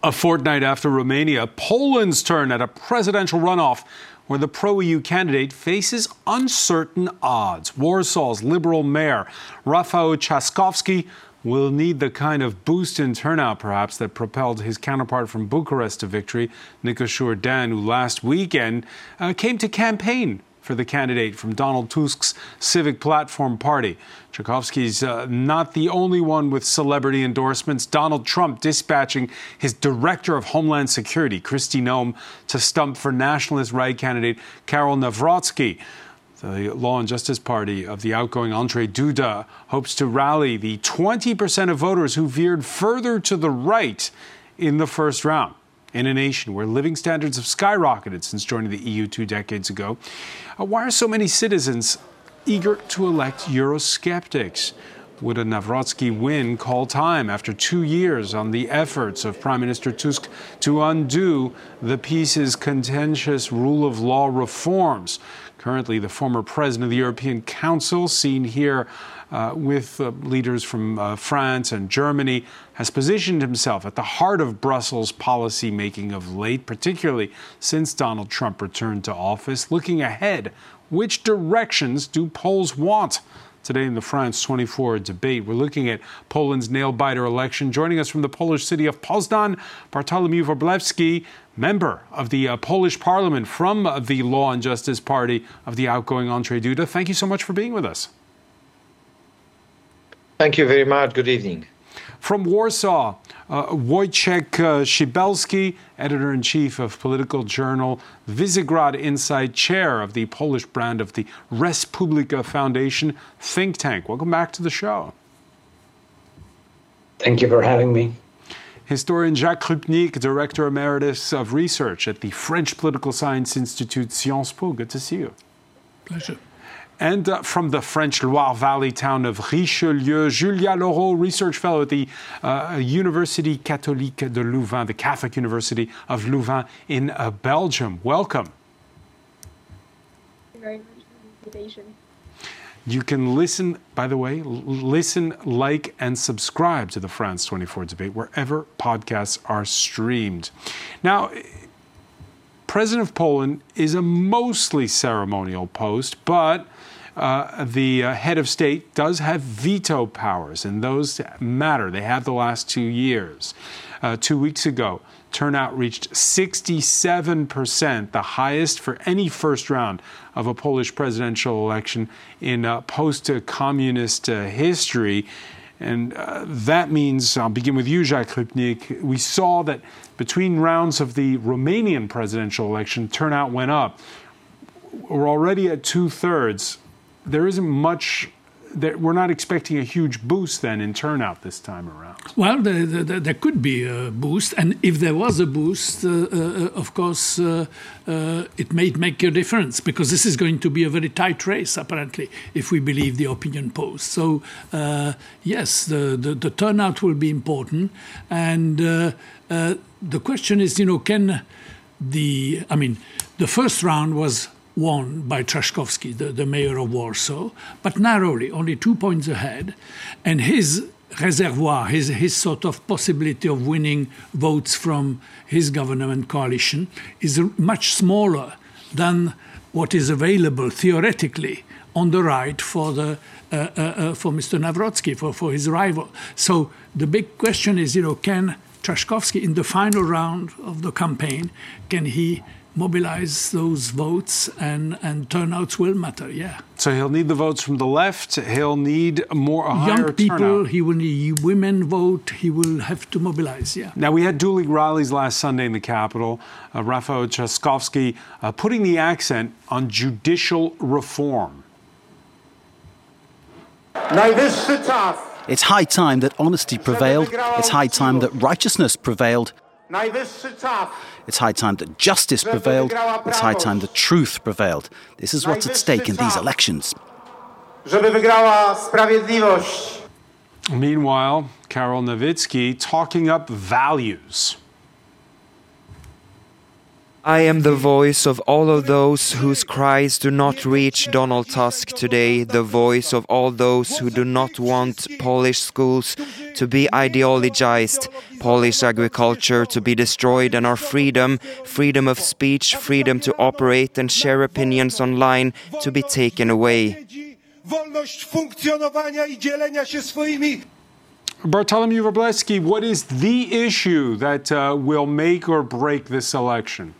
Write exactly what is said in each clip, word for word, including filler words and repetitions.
A fortnight after Romania, Poland's turn at a presidential runoff where the pro-E U candidate faces uncertain odds. Warsaw's Liberal mayor, Rafał Trzaskowski, will need the kind of boost in turnout, perhaps, that propelled his counterpart from Bucharest to victory, Nicu Șordan, who last weekend uh, came to campaign for the candidate from Donald Tusk's Civic Platform Party. Trzaskowski's uh, not the only one with celebrity endorsements. Donald Trump dispatching his director of Homeland Security, Kristi Noem, to stump for nationalist right candidate Karol Nawrocki. The Law and Justice Party of the outgoing Andrzej Duda hopes to rally the twenty percent of voters who veered further to the right in the first round. In a nation where living standards have skyrocketed since joining the E U two decades ago, uh, why are so many citizens eager to elect Eurosceptics? Would a Nawrocki win call time after two years on the efforts of Prime Minister Tusk to undo the peace's contentious rule of law reforms? Currently, the former president of the European Council, seen here uh, with uh, leaders from uh, France and Germany, has positioned himself at the heart of Brussels policy making of late, particularly since Donald Trump returned to office. Looking ahead, which directions do Poles want? Today in the France twenty-four debate, we're looking at Poland's nail-biter election. Joining us from the Polish city of Poznan, Bartłomiej Wróblewski, member of the uh, Polish parliament from uh, the Law and Justice Party of the outgoing Andrzej Duda. Thank you so much for being with us. Thank you very much. Good evening. From Warsaw, uh, Wojciech uh, Szybelski, editor-in-chief of political journal Visegrad Insight, chair of the Polish brand of the Respublika Foundation think tank. Welcome back to the show. Thank you for having me. Historian Jacques Krupnik, director emeritus of research at the French Political Science Institute Sciences Po. Good to see you. Pleasure. And uh, from the French Loire Valley town of Richelieu, Julia Laureau, research fellow at the uh, Université Catholique de Louvain, the Catholic University of Louvain in uh, Belgium. Welcome. Thank you very much for the invitation. You can listen, by the way, listen, like, and subscribe to the France twenty-four debate wherever podcasts are streamed. Now, President of Poland is a mostly ceremonial post, but uh, the uh, head of state does have veto powers, and those matter. They have the last two years. Uh, two weeks ago, turnout reached sixty-seven percent, the highest for any first round of a Polish presidential election in uh, post-communist uh, history. And uh, that means, I'll begin with you, Jacques Krupnik, we saw that between rounds of the Romanian presidential election, turnout went up. We're already at two-thirds. There isn't much, that we're not expecting a huge boost then in turnout this time around. Well, there, there, there could be a boost, and if there was a boost, uh, uh, of course, uh, uh, it may make a difference, because this is going to be a very tight race, apparently, if we believe the opinion polls. So, uh, yes, the, the, the turnout will be important, and uh, uh, the question is, you know, can the, I mean, the first round was won by Trzaskowski, the, the mayor of Warsaw, but narrowly, only two points ahead. And his reservoir, his, his sort of possibility of winning votes from his government coalition is much smaller than what is available theoretically on the right for the uh, uh, uh, for Mister Nawrocki, for, for his rival. So the big question is, you know, can Trzaskowski in the final round of the campaign, can he mobilize those votes, and, and turnouts will matter, yeah. So he'll need the votes from the left, he'll need more, a higher Young people, turnout. He will need women vote, he will have to mobilize, yeah. Now, we had dueling rallies last Sunday in the capital. Uh, Rafał Trzaskowski uh, putting the accent on judicial reform. It's high time that honesty prevailed. It's high time that righteousness prevailed. It's high time that justice prevailed. It's high time that truth prevailed. This is what's at stake in these elections. Meanwhile, Karol Nawrocki talking up values. I am the voice of all of those whose cries do not reach Donald Tusk today, the voice of all those who do not want Polish schools to be ideologized, Polish agriculture to be destroyed, and our freedom, freedom of speech, freedom to operate and share opinions online to be taken away. Bartolomew Wróblewski, what is the issue that uh, will make or break this election?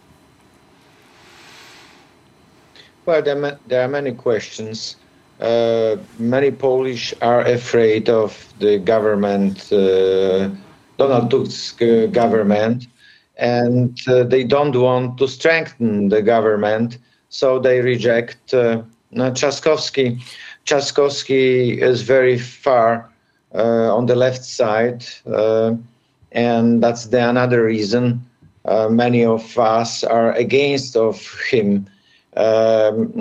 Well, there, ma- there are many questions. Uh, many Polish are afraid of the government, uh, Donald Tusk uh, government, and uh, they don't want to strengthen the government, so they reject uh, Trzaskowski. Trzaskowski is very far Uh, on the left side, uh, and that's the another reason uh, many of us are against of him. Um,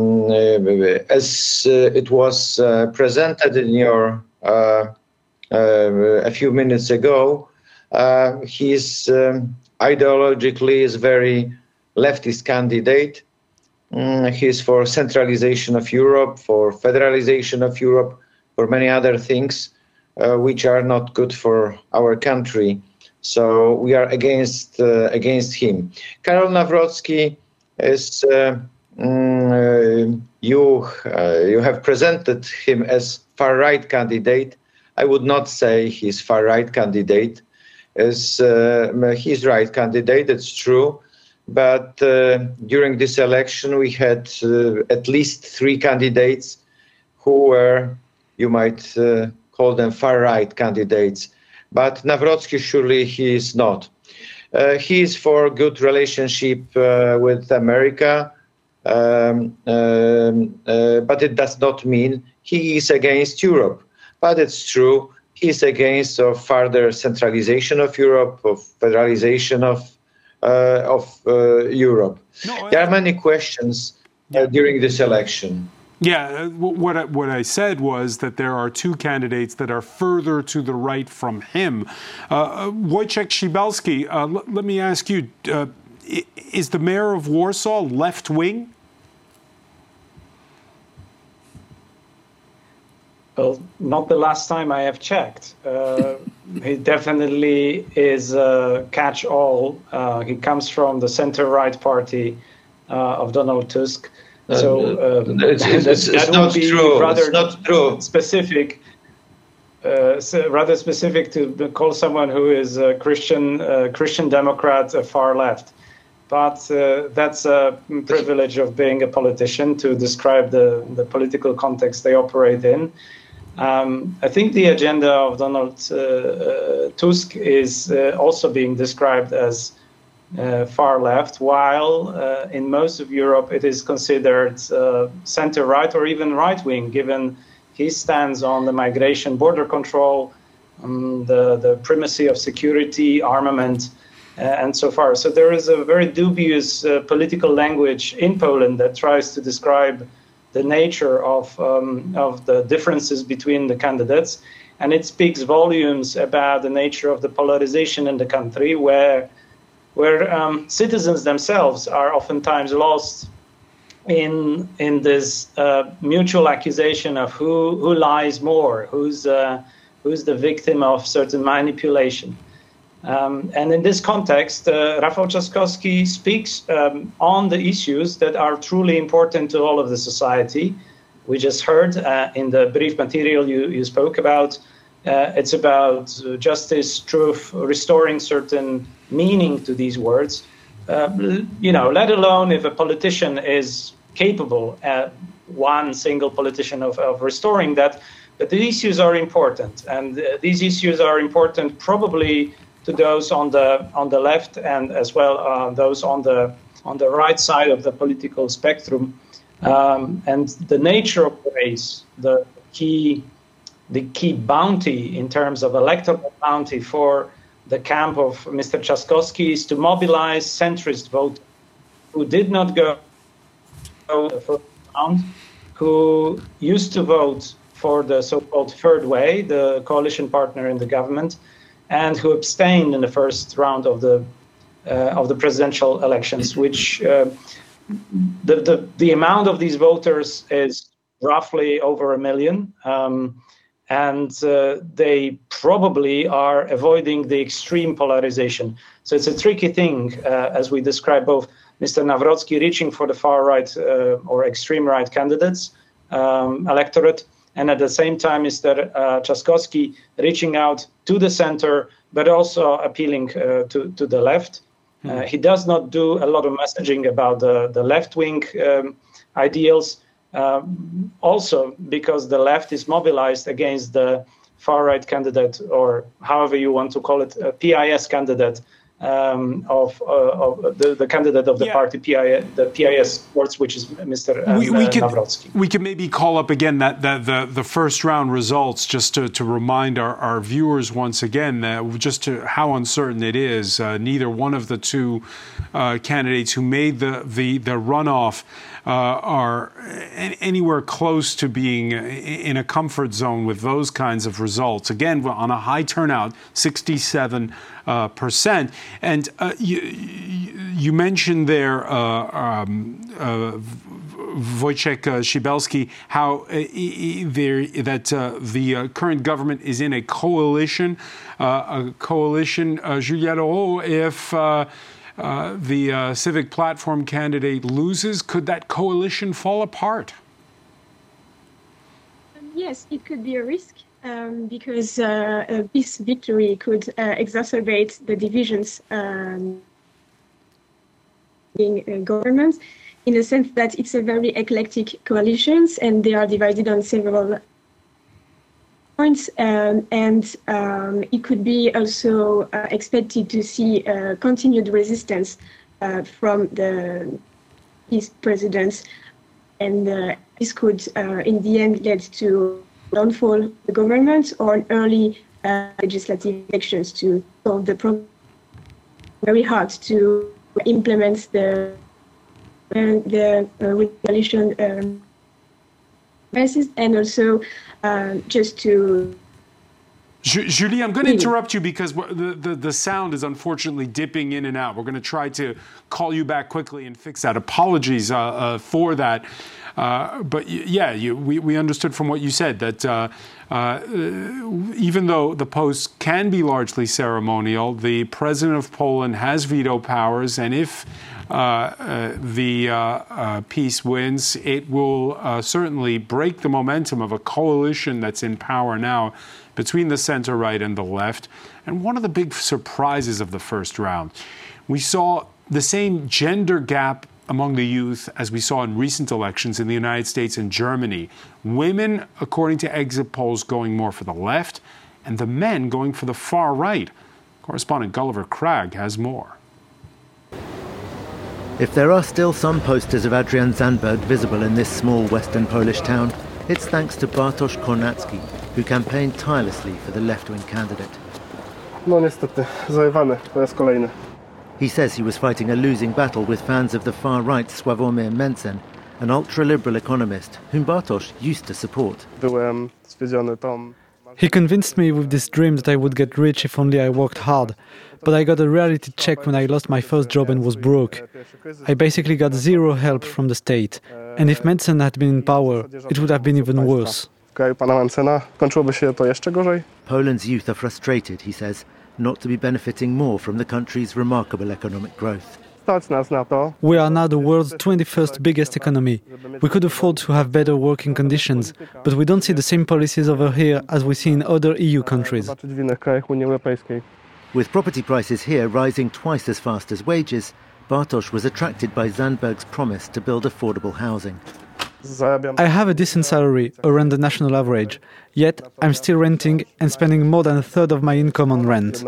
uh, as uh, it was uh, presented in your uh, uh, a few minutes ago, uh, he's um, ideologically is very leftist candidate. Mm, he's for centralization of Europe, for federalization of Europe, for many other things. Uh, which are not good for our country, so we are against uh, against him. Karol Nawrocki is uh, mm, uh, you uh, you have presented him as far right candidate. I would not say he's far right candidate. As uh, he's right candidate, it's true, but uh, during this election we had uh, at least three candidates who were, you might. Uh, call them far-right candidates, but Nawrocki surely he is not. Uh, he is for good relationship uh, with America, um, um, uh, but it does not mean he is against Europe. But it's true, he is against of further centralization of Europe, of federalization of uh, of uh, Europe. No, I... There are many questions uh, during this election. Yeah, what I, what I said was that there are two candidates that are further to the right from him. Uh, Wojciech Cybulski, uh, l- let me ask you, uh, is the mayor of Warsaw left-wing? Well, not the last time I have checked. Uh, he definitely is a catch-all. Uh, he comes from the center-right party uh, of Donald Tusk. So um, it's, it's, that, it's that not would be true. rather it's not true. specific, uh, so rather specific to call someone who is a Christian uh, Christian Democrat a far left. But uh, that's a privilege of being a politician to describe the, the political context they operate in. Um, I think the agenda of Donald uh, uh, Tusk is uh, also being described as Uh, far left, while uh, in most of Europe it is considered uh, center-right or even right-wing, given his stance on the migration, border control, um, the, the primacy of security, armament, uh, and so far. So there is a very dubious uh, political language in Poland that tries to describe the nature of, um, of the differences between the candidates, and it speaks volumes about the nature of the polarization in the country, where where um, citizens themselves are oftentimes lost in in this uh, mutual accusation of who who lies more, who's uh, who's the victim of certain manipulation. Um, and in this context, uh, Rafał Trzaskowski speaks um, on the issues that are truly important to all of the society. We just heard uh, in the brief material you, you spoke about, uh, it's about justice, truth, restoring certain meaning to these words, uh, you know, let alone if a politician is capable, uh, one single politician, of, of restoring that. But the issues are important, and uh, these issues are important probably to those on the on the left and as well uh, those on the on the right side of the political spectrum. Um, and the nature of the race, the key the key bounty in terms of electoral bounty for the camp of Mister Trzaskowski is to mobilize centrist voters who did not go the first round, who used to vote for the so-called third way, the coalition partner in the government, and who abstained in the first round of the uh, of the presidential elections. Which uh, the, the the amount of these voters is roughly over a million. Um, and uh, they probably are avoiding the extreme polarization. So it's a tricky thing, uh, as we describe both Mister Nawrocki reaching for the far right uh, or extreme right candidates um, electorate, and at the same time Mister Uh, Trzaskowski reaching out to the center, but also appealing uh, to, to the left. Mm. Uh, he does not do a lot of messaging about the, the left-wing um, ideals, um, also because the left is mobilized against the far-right candidate, or however you want to call it, a P I S candidate, Um, of, uh, of the, the candidate of the yeah. party, P I, the P I S Sports, which is Mister Um, we, we uh, could, Nawrocki. We could maybe call up again that, that the, the first round results, just to, to remind our, our viewers once again that just to how uncertain it is. Uh, neither one of the two uh, candidates who made the, the, the runoff uh, are anywhere close to being in a comfort zone with those kinds of results. Again, on a high turnout, sixty-seven Uh, percent. And uh, you, you mentioned there, uh, um, uh, Wojciech uh, Szybelski, how uh, there, that uh, the uh, current government is in a coalition, uh, a coalition, uh, Julia Leroux, if uh, uh, the uh, Civic Platform candidate loses, could that coalition fall apart? Um, yes, it could be a risk. Um, because uh, uh, this victory could uh, exacerbate the divisions um, in uh, government, in the sense that it's a very eclectic coalitions and they are divided on several points, um, and um, it could be also uh, expected to see uh, continued resistance uh, from the these presidents, and uh, this could uh, in the end lead to downfall the government or an early uh, legislative elections to solve the problem. Very hard to implement the uh, the uh, coalition um, basis, and also uh, just to. Julie, I'm going to interrupt you because the, the, the sound is unfortunately dipping in and out. We're going to try to call you back quickly and fix that. Apologies uh, uh, for that. Uh, but yeah, you, we, we understood from what you said that uh, uh, even though the post can be largely ceremonial, the president of Poland has veto powers, and if uh, uh, the uh, uh, peace wins, it will uh, certainly break the momentum of a coalition that's in power now between the center-right and the left. And one of the big surprises of the first round, we saw the same gender gap among the youth as we saw in recent elections in the United States and Germany. Women, according to exit polls, going more for the left, and the men going for the far right. Correspondent Gulliver Cragg has more. If there are still some posters of Adrian Zandberg visible in this small western Polish town, it's thanks to Bartosz Kornacki, who campaigned tirelessly for the left-wing candidate. No niestety, zajewany po raz kolejny. He says he was fighting a losing battle with fans of the far-right Sławomir Mencen, an ultra-liberal economist whom Bartosz used to support. Byłem zwiedziony tam. He convinced me with this dream that I would get rich if only I worked hard. But I got a reality check when I lost my first job and was broke. I basically got zero help from the state. And if Mencen had been in power, it would have been even worse. Poland's youth are frustrated, he says, not to be benefiting more from the country's remarkable economic growth. We are now the world's twenty-first biggest economy. We could afford to have better working conditions, but we don't see the same policies over here as we see in other E U countries. With property prices here rising twice as fast as wages, Bartosz was attracted by Zandberg's promise to build affordable housing. I have a decent salary, around the national average, yet I'm still renting and spending more than a third of my income on rent.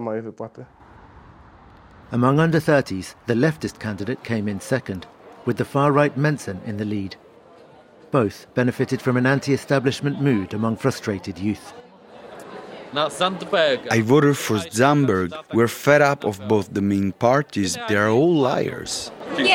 Among under thirties, the leftist candidate came in second, with the far-right Mencen in the lead. Both benefited from an anti-establishment mood among frustrated youth. I voted for Zandberg. We're fed up of both the main parties. They are all liars.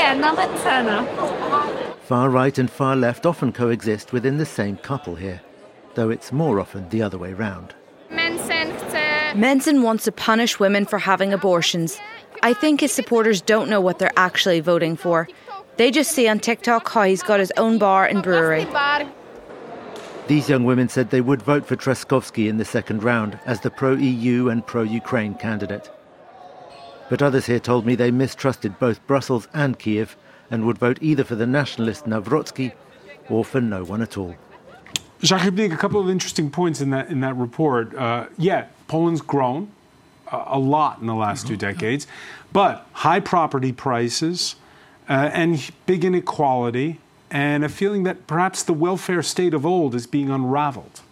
Far-right and far-left often coexist within the same couple here, though it's more often the other way round. Mencen wants to punish women for having abortions. I think his supporters don't know what they're actually voting for. They just see on TikTok how he's got his own bar and brewery. These young women said they would vote for Trzaskowski in the second round as the pro-E U and pro-Ukraine candidate. But others here told me they mistrusted both Brussels and Kiev and would vote either for the nationalist Nawrocki or for no one at all. Jacques Rybnik, a couple of interesting points in that in that report. Uh, yeah, Poland's grown uh, a lot in the last mm-hmm. two decades, but high property prices uh, and big inequality and a feeling that perhaps the welfare state of old is being unraveled.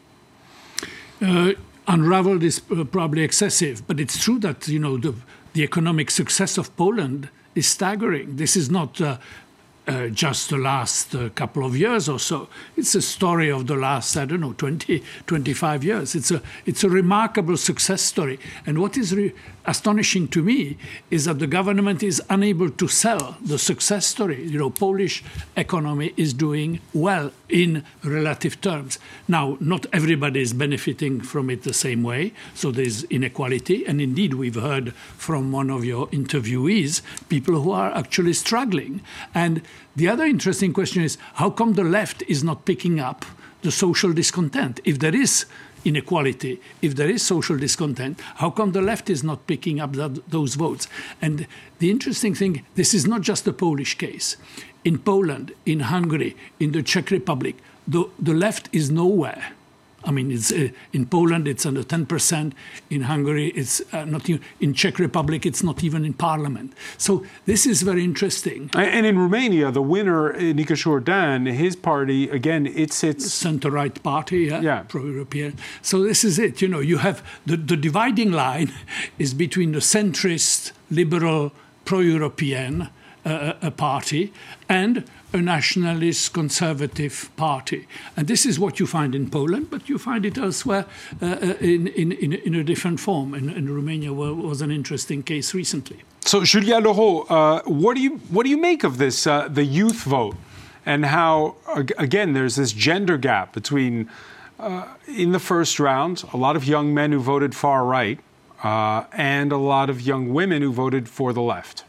Uh, unraveled is uh, probably excessive, but it's true that, you know, the, the economic success of Poland is staggering. This is not uh, uh, just the last uh, couple of years or so. It's a story of the last, I don't know, twenty, twenty-five years. It's a, it's a remarkable success story. And what is re- astonishing to me is that the government is unable to sell the success story. You know, Polish economy is doing well in relative terms. Now, not everybody is benefiting from it the same way, so there's inequality. And indeed, we've heard from one of your interviewees, people who are actually struggling. And the other interesting question is, how come the left is not picking up the social discontent? If there is inequality, if there is social discontent, how come the left is not picking up that, those votes? And the interesting thing, this is not just a Polish case. In Poland, in Hungary, in the Czech Republic, the, the left is nowhere. I mean, it's, uh, in Poland, it's under ten percent. In Hungary, it's uh, not even, in Czech Republic, it's not even in parliament. So this is very interesting. And in Romania, the winner, Nica Jourdan, his party, again, it's its center-right party, yeah, yeah. pro-European. So this is it. You know, you have the, the dividing line is between the centrist, liberal, pro-European uh, a party and a nationalist conservative party. And this is what you find in Poland, but you find it elsewhere uh, in, in, in a different form. And, and Romania was an interesting case recently. So, Julien Leroux, uh, what do you what do you make of this, uh, the youth vote, and how, again, there's this gender gap between, uh, in the first round, a lot of young men who voted far right, uh, and a lot of young women who voted for the left?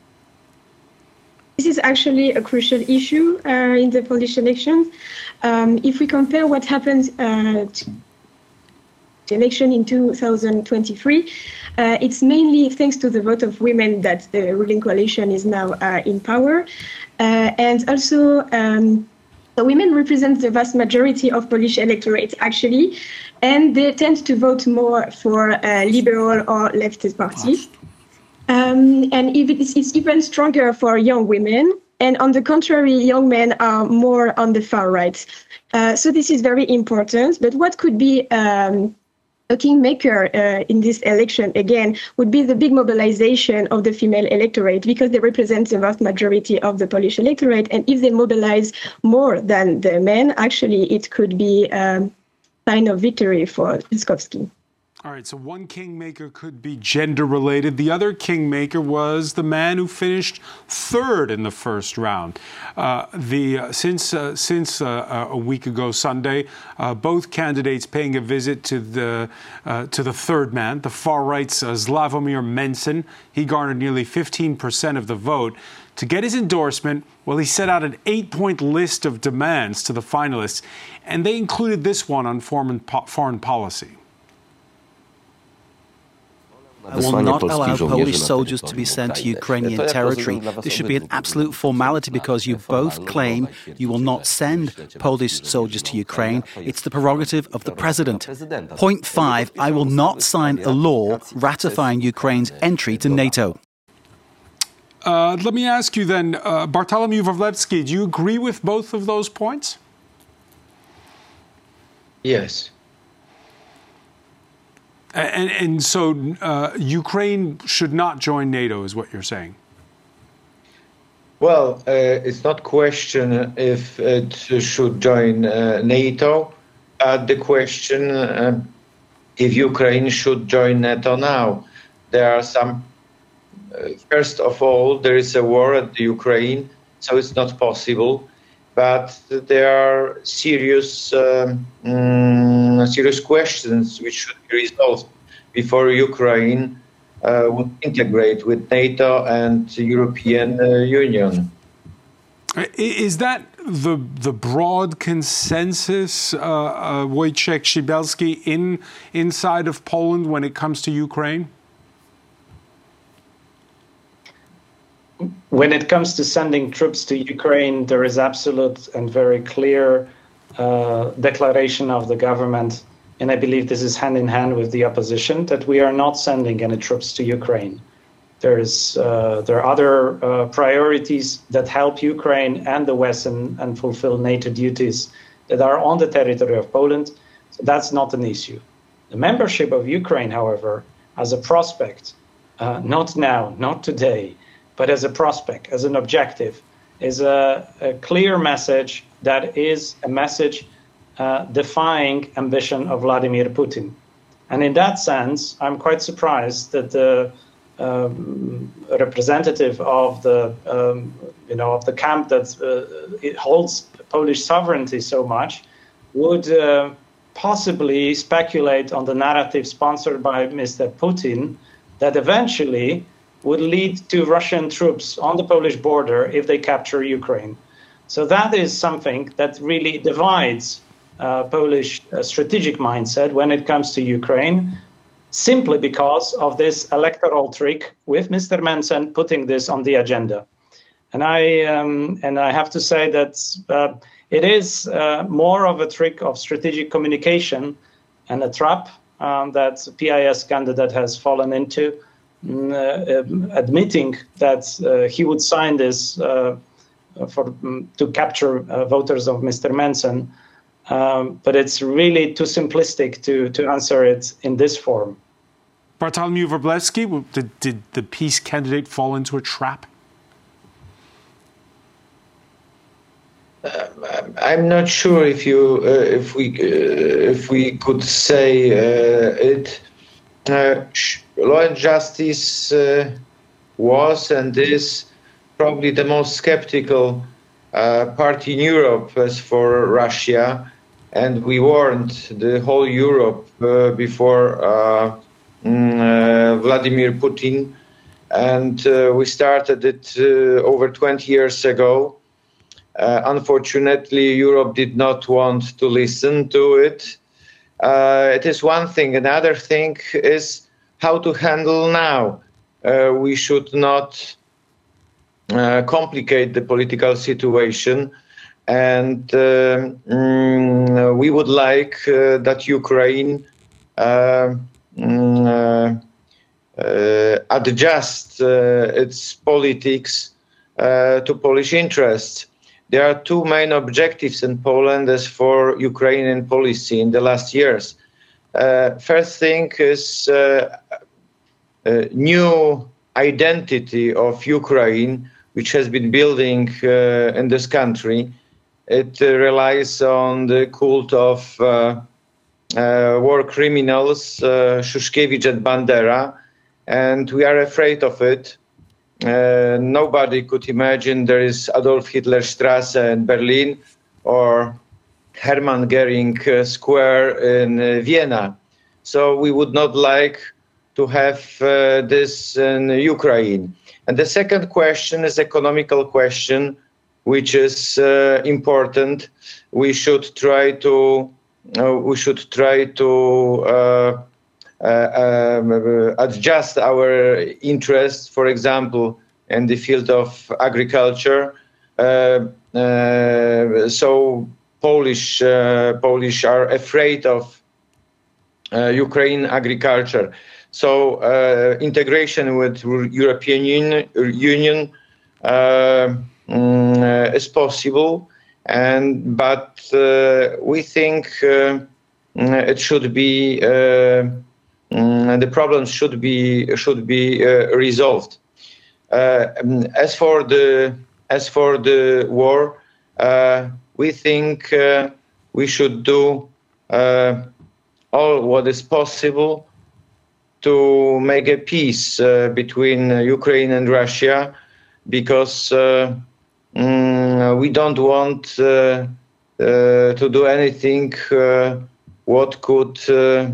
This is actually a crucial issue uh, in the Polish elections. Um, if we compare what happened uh, to the election in two thousand twenty-three, uh, it's mainly thanks to the vote of women that the ruling coalition is now uh, in power. Uh, and also, um, the women represent the vast majority of Polish electorate, actually, and they tend to vote more for uh, liberal or leftist parties. Um, and if it's, it's even stronger for young women. And on the contrary, young men are more on the far right. Uh, so this is very important. But what could be um, a kingmaker uh, in this election, again, would be the big mobilization of the female electorate, because they represent the vast majority of the Polish electorate. And if they mobilize more than the men, actually, it could be a sign of victory for Trzaskowski. All right, so one kingmaker could be gender-related. The other kingmaker was the man who finished third in the first round. Uh, the uh, since uh, since uh, a week ago Sunday, uh, both candidates paying a visit to the uh, to the third man, the far right's uh, Sławomir Mencen. He garnered nearly fifteen percent of the vote. To get his endorsement, well, he set out an eight-point list of demands to the finalists, and they included this one on foreign po- foreign policy. I will not allow Polish soldiers to be sent to Ukrainian territory. This should be an absolute formality because you both claim you will not send Polish soldiers to Ukraine. It's the prerogative of the president. Point five, I will not sign a law ratifying Ukraine's entry to NATO. Uh, let me ask you then, uh, Bartholomew Wawlewski, do you agree with both of those points? Yes. And, and so uh, Ukraine should not join NATO, is what you're saying? Well, uh, it's not question if it should join uh, NATO, but the question uh, if Ukraine should join NATO now. There are some, uh, first of all, there is a war at the Ukraine, so it's not possible. But there are serious, um, um, serious questions which should be resolved before Ukraine uh, would integrate with NATO and the European uh, Union. Is that the the broad consensus, uh, uh, Wojciech Szybelski, in inside of Poland when it comes to Ukraine? When it comes to sending troops to Ukraine, there is absolute and very clear uh, declaration of the government, and I believe this is hand in hand with the opposition, that we are not sending any troops to Ukraine. There's, uh, there are other uh, priorities that help Ukraine and the West and, and fulfill NATO duties that are on the territory of Poland. So that's not an issue. The membership of Ukraine, however, as a prospect, uh, not now, not today, but as a prospect, as an objective, is a, a clear message that is a message uh, defying ambition of Vladimir Putin. And in that sense, I'm quite surprised that the um, representative of the, um, you know, of the camp that uh, it holds Polish sovereignty so much would uh, possibly speculate on the narrative sponsored by Mister Putin that eventually would lead to Russian troops on the Polish border if they capture Ukraine. So that is something that really divides uh, Polish uh, strategic mindset when it comes to Ukraine, simply because of this electoral trick with Mister Mencken putting this on the agenda. And I um, and I have to say that uh, it is uh, more of a trick of strategic communication and a trap um, that P I S candidate has fallen into. Uh, admitting that uh, he would sign this uh, for um, to capture uh, voters of Mister Mencken, um, but it's really too simplistic to to answer it in this form. Bartholomew Wróblewski, did, did the peace candidate fall into a trap? Uh, I'm not sure if you uh, if we uh, if we could say uh, it. Uh, Law and Justice uh, was and is probably the most skeptical uh, party in Europe as for Russia, and we warned the whole Europe uh, before uh, uh, Vladimir Putin, and uh, we started it uh, over twenty years ago. Uh, unfortunately, Europe did not want to listen to it. Uh, it is one thing. Another thing is how to handle now. Uh, we should not uh, complicate the political situation, and uh, mm, we would like uh, that Ukraine uh, mm, uh, uh, adjust uh, its politics uh, to Polish interests. There are two main objectives in Poland as for Ukrainian policy in the last years. Uh, first thing is uh, a new identity of Ukraine, which has been building uh, in this country. It uh, relies on the cult of uh, uh, war criminals, uh, Shushkevich and Bandera, and we are afraid of it. Uh, nobody could imagine there is Adolf Hitler Strasse in Berlin or Hermann Goering uh, Square in uh, Vienna. So we would not like to have uh, this in Ukraine. And the second question is economical question, which is uh, important. We should try to uh, we should try to uh, uh, um, adjust our interests, for example, in the field of agriculture. Uh, uh, so Polish uh, Polish are afraid of uh, Ukraine agriculture. So uh, integration with European Union, Union uh, mm, is possible, and but uh, we think uh, it should be uh, mm, the problems should be should be uh, resolved. Uh, as for the as for the war, uh, we think uh, we should do uh, all what is possible to make a peace uh, between uh, Ukraine and Russia, because uh, mm, we don't want uh, uh, to do anything uh, what could uh,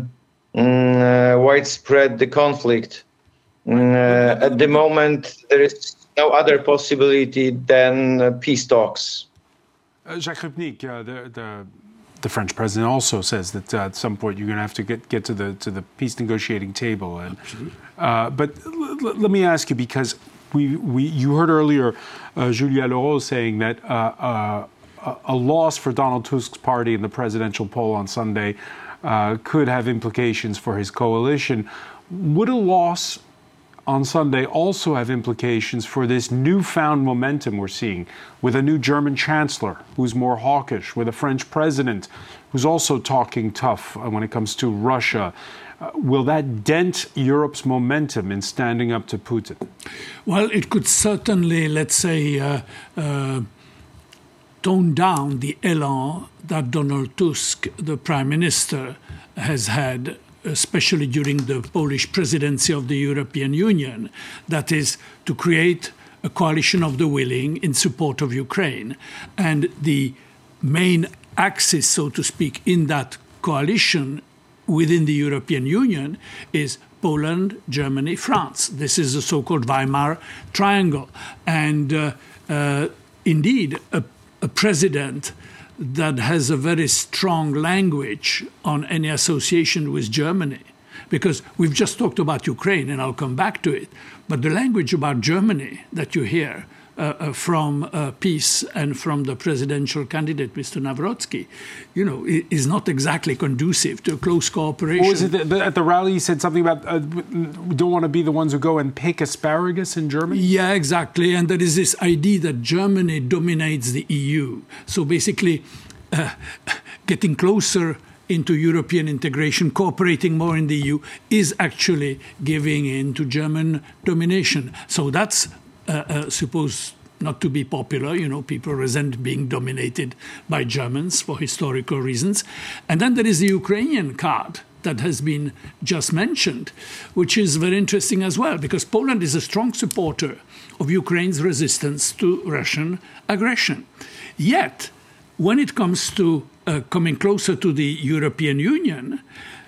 mm, uh, widespread the conflict. Mm, uh, at the moment, there is no other possibility than uh, peace talks. Uh, Jacques Rupnik, uh, the, the the French president, also says that uh, at some point you're going to have to get get to the to the peace negotiating table. And uh, but l- l- let me ask you, because we we you heard earlier uh, Julia Leroux saying that uh, uh, a loss for Donald Tusk's party in the presidential poll on Sunday uh, could have implications for his coalition. Would a loss on Sunday also have implications for this newfound momentum we're seeing with a new German chancellor who's more hawkish, with a French president who's also talking tough when it comes to Russia? Uh, will that dent Europe's momentum in standing up to Putin? Well, it could certainly, let's say, uh, uh, tone down the elan that Donald Tusk, the prime minister, has had, especially during the Polish presidency of the European Union, that is to create a coalition of the willing in support of Ukraine. And the main axis, so to speak, in that coalition within the European Union is Poland, Germany, France. This is the so-called Weimar Triangle. And uh, uh, indeed, a, a president that has a very strong language on any association with Germany, because we've just talked about Ukraine, and I'll come back to it, but the language about Germany that you hear uh, uh, from uh, peace and from the presidential candidate, Mister Nawrocki, you know, is not exactly conducive to a close cooperation. Or was it that at the rally you said something about uh, we don't want to be the ones who go and pick asparagus in Germany? Yeah, exactly. And there is this idea that Germany dominates the E U. So basically, uh, getting closer into European integration, cooperating more in the E U, is actually giving in to German domination. So that's uh, uh, supposed not to be popular. You know, people resent being dominated by Germans for historical reasons. And then there is the Ukrainian card that has been just mentioned, which is very interesting as well, because Poland is a strong supporter of Ukraine's resistance to Russian aggression. Yet, when it comes to uh, coming closer to the European Union,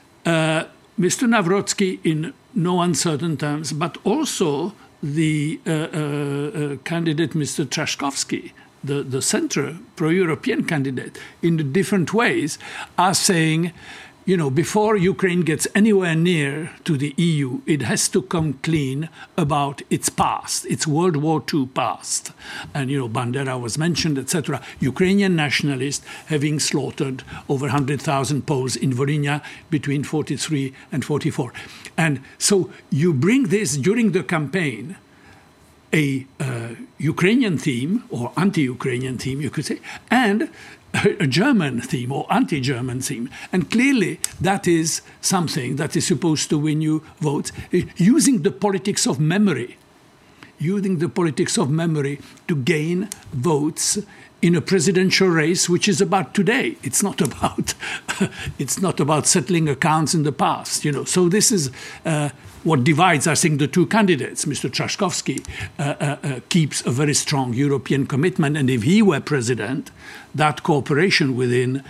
uh, Mister Nawrocki, in no uncertain terms, but also the uh, uh, uh, candidate, Mister Trzaskowski, the, the center pro-European candidate, in the different ways, are saying, you know, before Ukraine gets anywhere near to the E U, it has to come clean about its past, its World War Two past. And, you know, Bandera was mentioned, et cetera. Ukrainian nationalists having slaughtered over one hundred thousand Poles in Volhynia between forty-three and forty-four. And so you bring this during the campaign, a uh, Ukrainian theme, or anti-Ukrainian theme, you could say, and a German theme or anti-German theme. And clearly that is something that is supposed to win you votes, using the politics of memory, using the politics of memory to gain votes in a presidential race, which is about today. It's not about, it's not about settling accounts in the past, you know. So this is uh, what divides, I think, the two candidates. Mister Trzaskowski uh, uh, uh, keeps a very strong European commitment, and if he were president, that cooperation within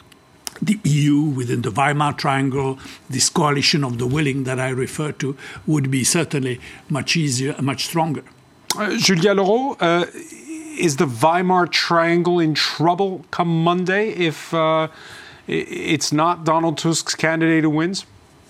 the E U, within the Weimar Triangle, this coalition of the willing that I referred to, would be certainly much easier, much stronger. Uh, Julia Leroux, uh, is the Weimar Triangle in trouble come Monday if uh, it's not Donald Tusk's candidate who wins?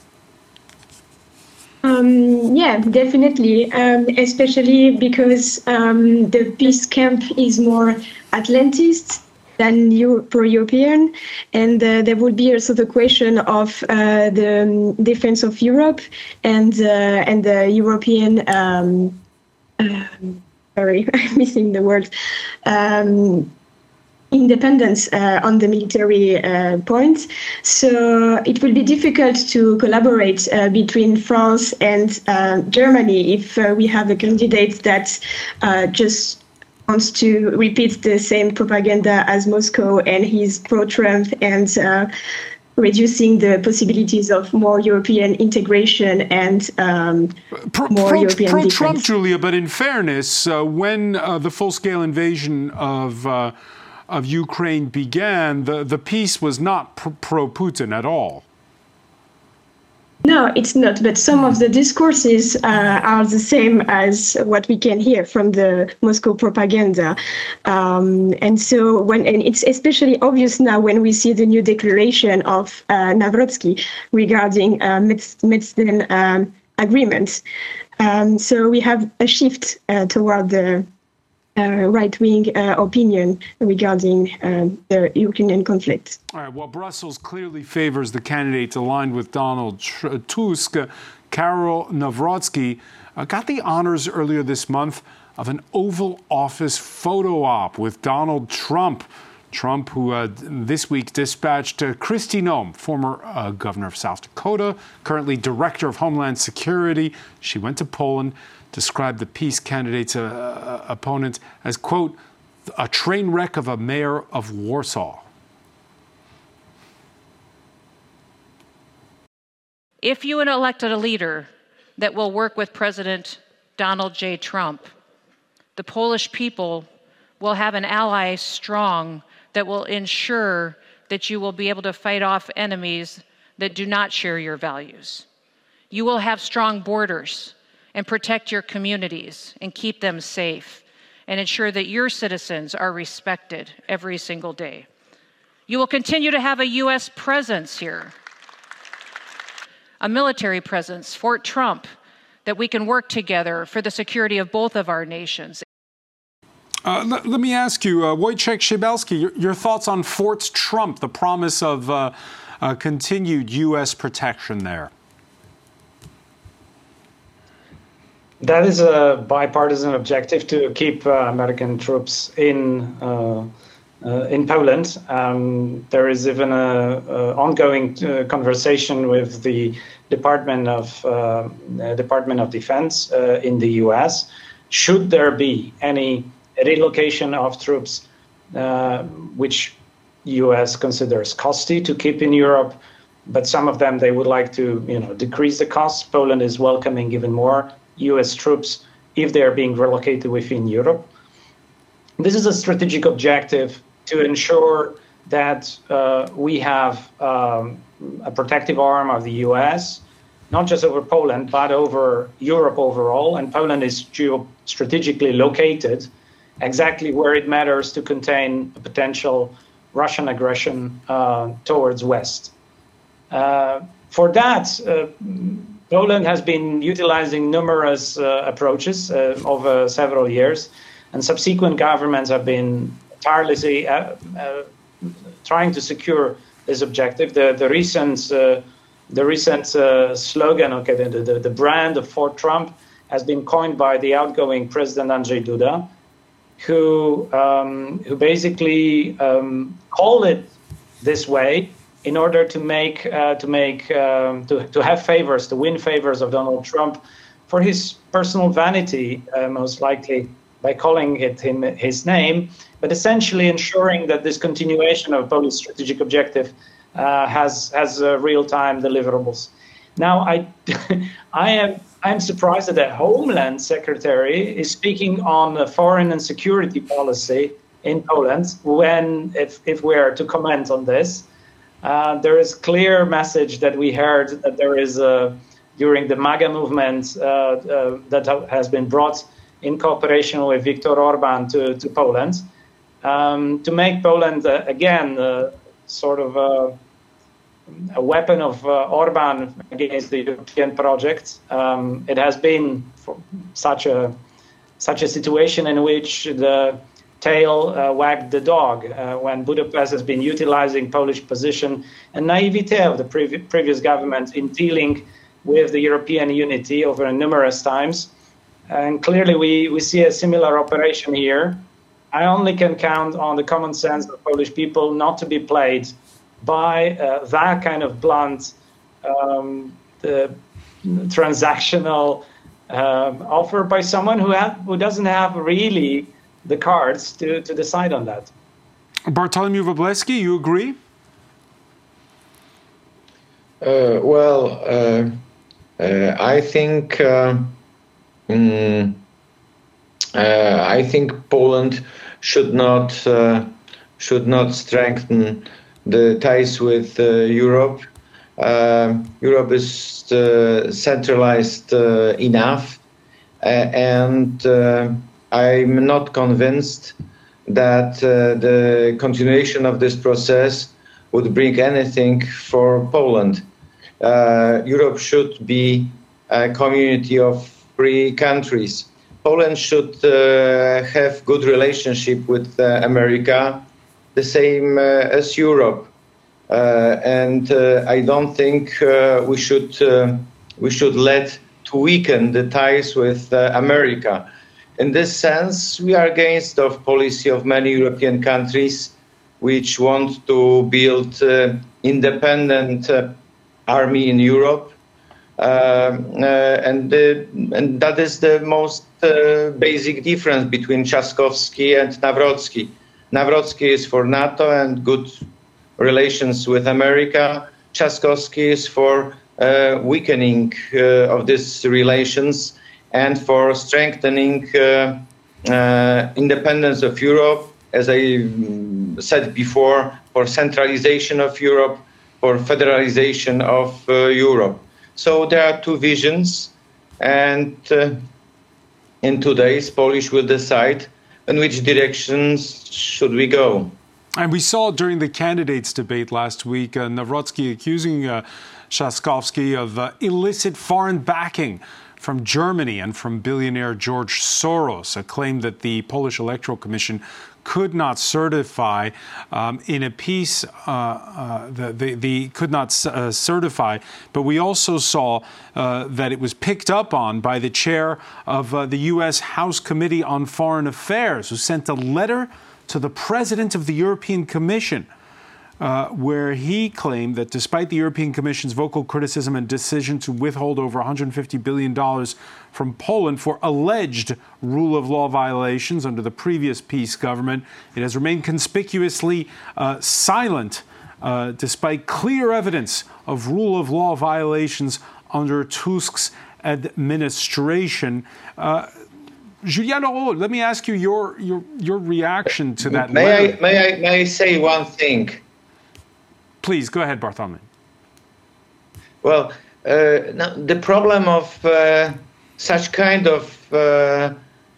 Um, yeah, definitely, um, especially because um, the peace camp is more Atlantist than Euro- pro-European, and uh, there would be also the question of uh, the defense of Europe and uh, and the European. Um, uh, sorry, I'm missing the word. Um, independence uh, on the military uh, point. So it will be difficult to collaborate uh, between France and uh, Germany if uh, we have a candidate that uh, just wants to repeat the same propaganda as Moscow, and he's pro-Trump and uh, reducing the possibilities of more European integration and um, pro, more pro, European pro defense. Trump, Julia, but in fairness, uh, when uh, the full-scale invasion of uh, of Ukraine began, the, the peace was not pro-Putin at all. No, it's not. But some of the discourses uh, are the same as what we can hear from the Moscow propaganda. Um, and so when, and it's especially obvious now when we see the new declaration of uh, Navratsky regarding uh, Medicine um, agreements. Um, so we have a shift uh, toward the Uh, right-wing uh, opinion regarding uh, the Ukrainian conflict. All right. Well, Brussels clearly favors the candidates aligned with Donald Tusk. Uh, Karol Nawrocki uh, got the honors earlier this month of an Oval Office photo op with Donald Trump. Trump, who uh, this week dispatched uh, Kristi Noem, former uh, governor of South Dakota, currently director of Homeland Security. She went to Poland, described the peace candidate's uh, uh, opponent as, quote, a train wreck of a mayor of Warsaw. If you had elected a leader that will work with President Donald J. Trump, the Polish people will have an ally strong that will ensure that you will be able to fight off enemies that do not share your values. You will have strong borders and protect your communities and keep them safe and ensure that your citizens are respected every single day. You will continue to have a U S presence here, a military presence, Fort Trump, that we can work together for the security of both of our nations. Uh, let, let me ask you, uh, Wojciech Szybalski, your, your thoughts on Fort Trump, the promise of uh, uh, continued U S protection there. That is a bipartisan objective to keep uh, American troops in uh, uh, in Poland. Um, there is even a, a ongoing uh, conversation with the Department of uh, Department of Defense uh, in the U S. Should there be any relocation of troops, uh, which U S considers costly to keep in Europe, but some of them they would like to, you know, decrease the costs. Poland is welcoming even more U S troops if they are being relocated within Europe. This is a strategic objective to ensure that uh, we have um, a protective arm of the U S, not just over Poland, but over Europe overall. And Poland is geostrategically located exactly where it matters to contain a potential Russian aggression uh, towards West. Uh, for that, uh, Poland has been utilizing numerous uh, approaches uh, over several years, and subsequent governments have been tirelessly uh, uh, trying to secure this objective. The, the recent, uh, the recent uh, slogan, okay, the, the, the brand of Fort Trump has been coined by the outgoing President Andrzej Duda, who um, who basically um, called it this way in order to make uh, to make um, to to have favors, to win favors of Donald Trump for his personal vanity, uh, most likely by calling it him his name, but essentially ensuring that this continuation of Polish strategic objective uh, has has uh, real-time deliverables. Now, I I am I am surprised that the Homeland Secretary is speaking on a foreign and security policy in Poland when, if if we are to comment on this. Uh, there is clear message that we heard that there is a, during the MAGA movement uh, uh, that has been brought in cooperation with Viktor Orban to, to Poland, um, to make Poland, uh, again, uh, sort of a, a weapon of uh, Orban against the European project. Um, it has been for such a, such a situation in which the tail uh, wagged the dog uh, when Budapest has been utilizing Polish position and naivete of the pre- previous government in dealing with the European unity over numerous times. And clearly we, we see a similar operation here. I only can count on the common sense of Polish people not to be played by uh, that kind of blunt um, the transactional um, offer by someone who, have, who doesn't have really the cards to, to decide on that. Bartholomew Wróblewski, you agree? Uh, well, uh, uh, I think uh, mm, uh, I think Poland should not uh, should not strengthen the ties with uh, Europe uh, Europe is uh, centralized uh, enough, uh, and uh, I'm not convinced that uh, the continuation of this process would bring anything for Poland. Uh, Europe should be a community of free countries. Poland should uh, have good relationship with uh, America, the same uh, as Europe. Uh, and uh, I don't think uh, we should uh, we should let to weaken the ties with uh, America. In this sense, we are against the policy of many European countries which want to build uh, independent uh, army in Europe. Uh, uh, and, uh, and that is the most uh, basic difference between Trzaskowski and Nawrocki. Nawrocki is for NATO and good relations with America. Trzaskowski is for uh, weakening uh, of these relations and for strengthening uh, uh, independence of Europe, as I said before, for centralization of Europe, for federalization of uh, Europe. So there are two visions, and uh, in two days, Polish will decide in which directions should we go. And we saw during the candidates debate last week, uh, Nawrocki accusing uh, Trzaskowski of uh, illicit foreign backing from Germany and from billionaire George Soros, a claim that the Polish Electoral Commission could not certify um, in a piece, uh, uh, the, the, the could not uh, certify. But we also saw uh, that it was picked up on by the chair of uh, the U S House Committee on Foreign Affairs, who sent a letter to the president of the European Commission, uh, where he claimed that despite the European Commission's vocal criticism and decision to withhold over one hundred fifty billion dollars from Poland for alleged rule of law violations under the previous peace government, it has remained conspicuously uh, silent uh, despite clear evidence of rule of law violations under Tusk's administration. Uh, Julien Laureau, let me ask you your your, your reaction to that may letter. I, may I, may I say one thing? Please, go ahead, Bartholomew. Well, uh, now the problem of uh, such kind of uh,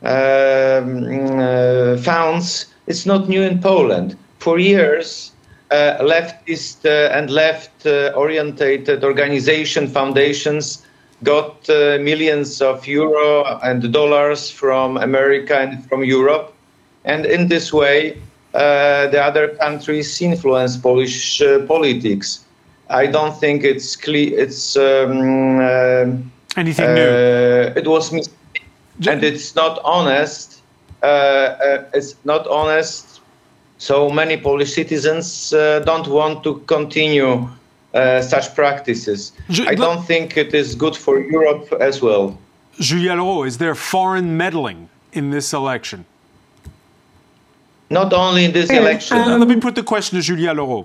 um, uh, funds is not new in Poland. For years, uh, leftist uh, and left-oriented uh, organization foundations got uh, millions of euro and dollars from America and from Europe. And in this way, uh, the other countries influence Polish uh, politics. I don't think it's clear. It's um, uh, anything uh, new. It was mis- and it's not honest. Uh, uh, it's not honest. So many Polish citizens uh, don't want to continue uh, such practices. Ju- I don't think it is good for Europe as well. Julien Laureau, is there foreign meddling in this election? Not only in this election. Um, Let me put the question to Julien Laureau.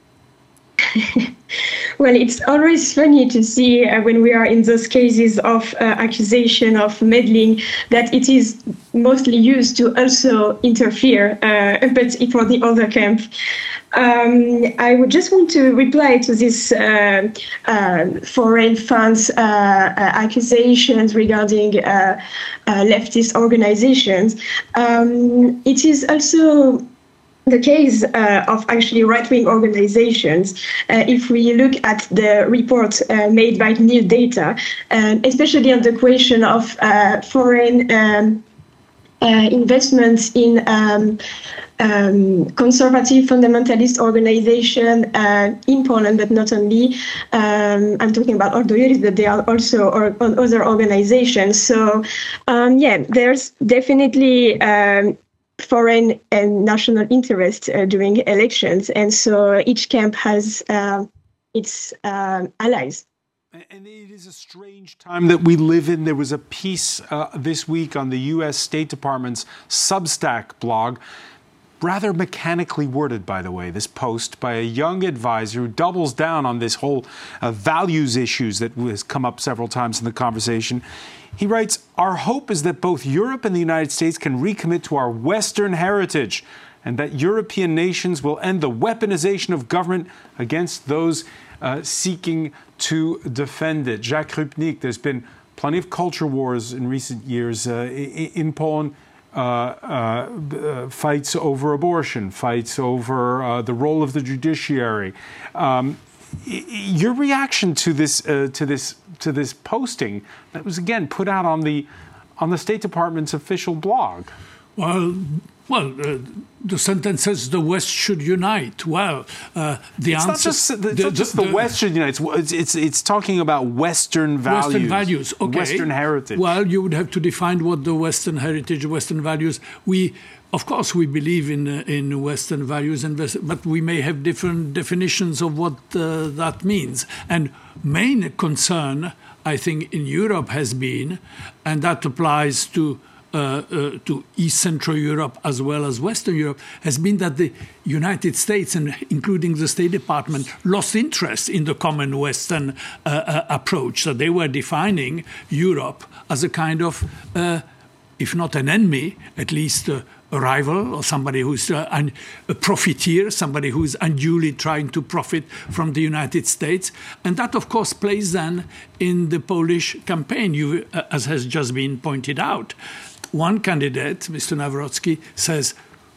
Well, it's always funny to see uh, when we are in those cases of uh, accusation of meddling that it is mostly used to also interfere, uh, but for the other camp. Um, I would just want to reply to this uh, uh, foreign funds uh, uh, accusations regarding uh, uh, leftist organizations. Um, it is also the case uh, of actually right-wing organizations. Uh, if we look at the report uh, made by New Data, uh, especially on the question of uh, foreign um, uh, investments in um, um, conservative fundamentalist organization uh, in Poland, but not only. Um, I'm talking about Ordo, but they are also or, on other organizations. So, um, yeah, there's definitely um, foreign and national interest uh, during elections, and so each camp has uh, its uh, allies. And it is a strange time that we live in. There was a piece uh, this week on the U S State Department's Substack blog rather mechanically worded, by the way, this post by a young advisor who doubles down on this whole uh, values issues that has come up several times in the conversation. He writes, "Our hope is that both Europe and the United States can recommit to our Western heritage and that European nations will end the weaponization of government against those uh, seeking to defend it." Jacques Rupnik, there's been plenty of culture wars in recent years uh, in Poland. Uh, uh, fights over abortion, fights over uh, the role of the judiciary. Um, your reaction to this, uh, to this, to this posting that was again put out on the, on the State Department's official blog? Well, well, uh, the sentence says the West should unite. Well, uh, the it's answer... Not just, it's the, not just the, the West should unite. It's, it's, it's talking about Western values. Western values, okay. Western heritage. Well, you would have to define what the Western heritage, Western values... We, of course, we believe in uh, in Western values, and West, but we may have different definitions of what uh, that means. And main concern, I think, in Europe has been, and that applies to Uh, uh, to East Central Europe as well as Western Europe, has been that the United States, and including the State Department, lost interest in the common Western uh, uh, approach. So they were defining Europe as a kind of, uh, if not an enemy, at least uh, a rival, or somebody who's uh, an, a profiteer, somebody who's unduly trying to profit from the United States. And that, of course, plays then in the Polish campaign, you, uh, as has just been pointed out. One candidate, Mister Nawrocki, says,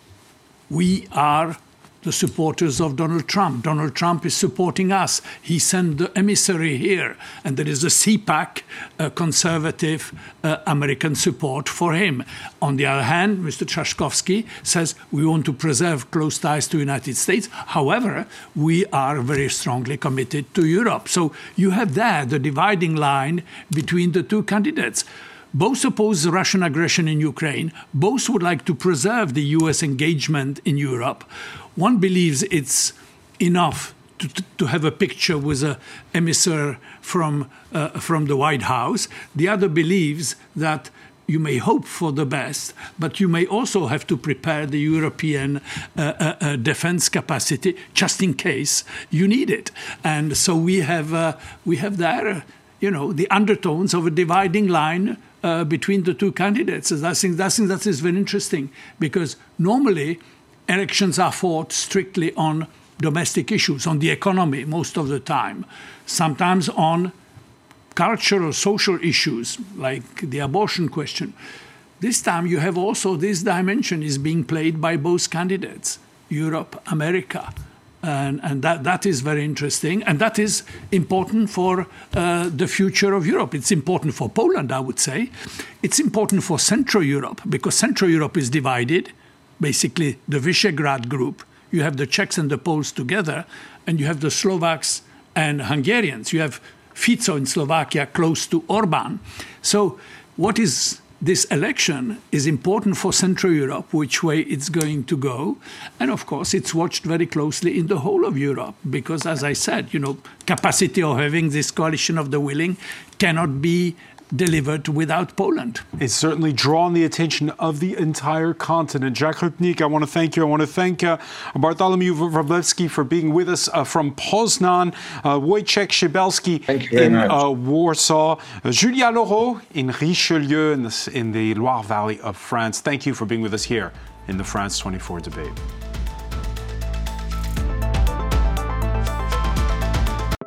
we are the supporters of Donald Trump. Donald Trump is supporting us. He sent the emissary here. And there is a C PAC, uh, conservative uh, American support for him. On the other hand, Mister Trzaskowski says, we want to preserve close ties to the United States. However, we are very strongly committed to Europe. So you have there the dividing line between the two candidates. Both oppose the Russian aggression in Ukraine. Both would like to preserve the U S engagement in Europe. One believes it's enough to, to have a picture with an emissary from, uh, from the White House. The other believes that you may hope for the best, but you may also have to prepare the European uh, uh, uh, defense capacity just in case you need it. And so we have, uh, we have there, uh, you know, the undertones of a dividing line Uh, between the two candidates. I think, I think that is very interesting, because normally elections are fought strictly on domestic issues, on the economy most of the time, sometimes on cultural, social issues like the abortion question. This time you have also this dimension is being played by both candidates, Europe, America. And, and that, that is very interesting. And that is important for uh, the future of Europe. It's important for Poland, I would say. It's important for Central Europe, because Central Europe is divided, basically the Visegrad group. You have the Czechs and the Poles together, and you have the Slovaks and Hungarians. You have Fico in Slovakia close to Orban. So what is... This election is important for Central Europe, which way it's going to go. And of course, it's watched very closely in the whole of Europe, because, as I said, you know, capacity of having this coalition of the willing cannot be delivered without Poland. It's certainly drawn the attention of the entire continent. Jacques Rupnik, I want to thank you. I want to thank uh, Bartholomew Wróblewski for being with us uh, from Poznan, uh, Wojciech Szybelski in uh, Warsaw, uh, Julia Laureau in Richelieu in the, in the Loire Valley of France. Thank you for being with us here in the France twenty-four debate.